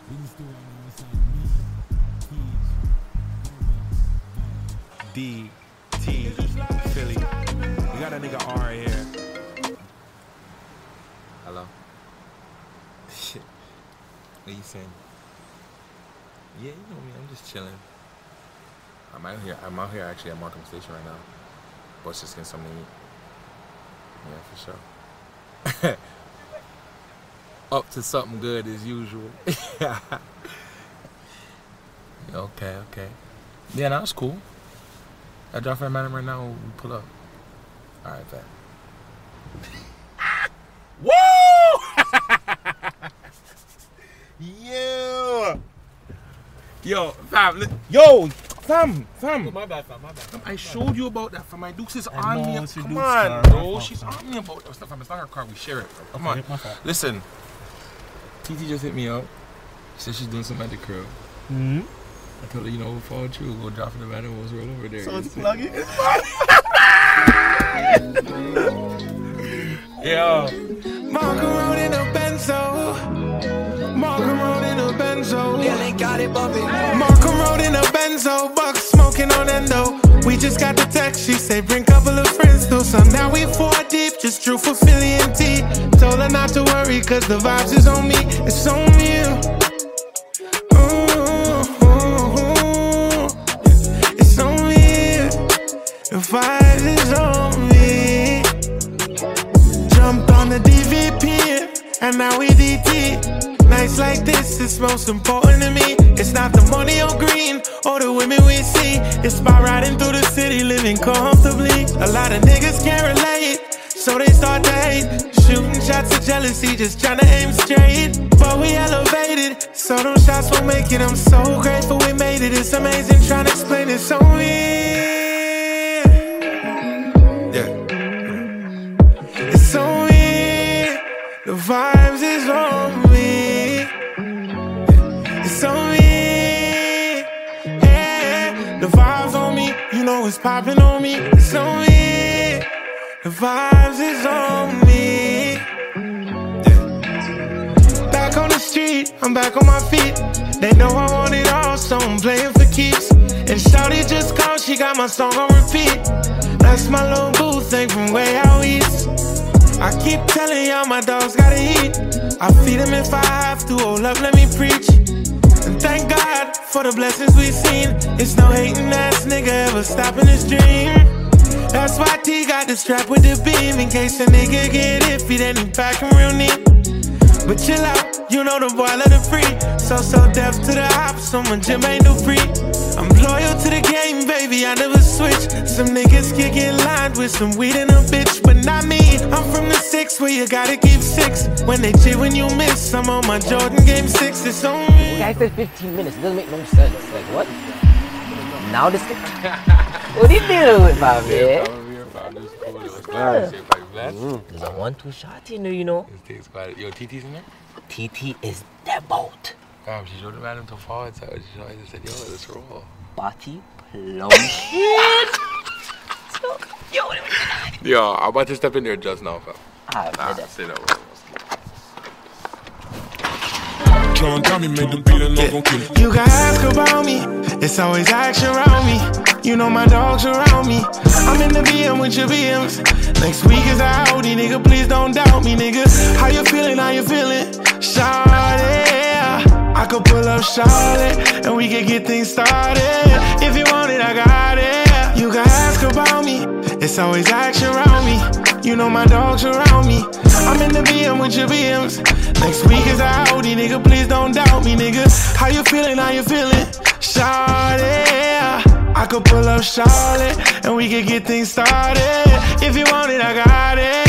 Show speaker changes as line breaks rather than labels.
DT Philly. We got a nigga R here. Hello? Shit. What are you saying? Yeah, you know me, I'm just chilling. I'm out here actually at Markham Station right now. Boss just getting something to eat. Yeah, for sure. Up to something good as usual. Okay. Yeah, that's cool. I drop for a man right now, we pull up. Alright, bet. Woo! Yeah! Yo, fam. Fam. My bad. I showed you about that, fam. My Dukes is on me. Come on, bro. She's on me about that stuff, fam. It's not her car. We share it, bro. Come on. Listen. TT just hit me up. She said she's doing something at the crib. Mm-hmm. I told her, we'll follow through. We'll drop in the van and we'll roll over there. So it's plugging. Yo.
Markham Road in a Benzo. Markham Road in a Benzo. Yeah, they got it bumping. Markham Road in a Benzo. Buck smoking on endo. We just got the text. She said, bring couple of friends through. So now we 4 deep. Just drew for Philly and T. Told her not to worry, cause the vibes is on me. It's on you. It's on me. The vibes is on me. Jumped on the DVP, and now we DT. Nights like this is most important to me. It's not the money on green or the women we see. It's by riding through the city, living comfortably. A lot of niggas can't relate, so they start to hate. Shooting shots of jealousy, just trying to aim straight. But we elevated, so them shots won't make it. I'm so grateful we made it. It's amazing trying to explain it so weird. Yeah. It's so weird. The vibes is on me. It's on me. Yeah. The vibes on me. It's popping on me. It's on me. The vibes is on me. Yeah. Back on the street, I'm back on my feet. They know I want it all, so I'm playing for keeps. And shawty just called, she got my song on repeat. That's my little boo thing from way out east. I keep telling y'all my dogs gotta eat. I feed them if I have to, oh love, let me preach. And thank God for the blessings we've seen. It's no hating ass nigga ever stopping his dream. That's why T got the strap with the beam. In case a nigga get iffy, then he packing real neat. But chill out, the boy let it free. So deaf to the ops, so my gym ain't no free. I'm loyal to the game, baby, I never switch. Some niggas can get lined with some weed and a bitch, but not me. I'm from the 6 where you gotta keep 6. When they cheer when you miss, I'm on my Jordan game 6. It's on me.
Guys said 15 minutes, it doesn't make no sense. Like what? Now this what are you doing with my man? There's a 1-2 shot in there,
This thing's quiet. Yo, TT's in there?
TT is the boat.
Damn, she showed the man until forward, so she said, yo, let's roll.
Body plum shit.
Yo, I'm about to step in there just now, fam.
Say that
word.
You can ask about me, it's always action around me. My dogs around me. I'm in the BM with your BMs. Next week is a Audi, nigga, please don't doubt me, nigga. How you feeling, Shawty? I could pull up Charlotte, and we could get things started. If you want it, I got it. You can ask about me, it's always action around me. My dogs around me. I'm in the BM with your BMs. Next week is a Audi, nigga, please don't doubt me, nigga. How you feeling, Shawty? I could pull up Charlotte, and we could get things started. If you want it, I got it.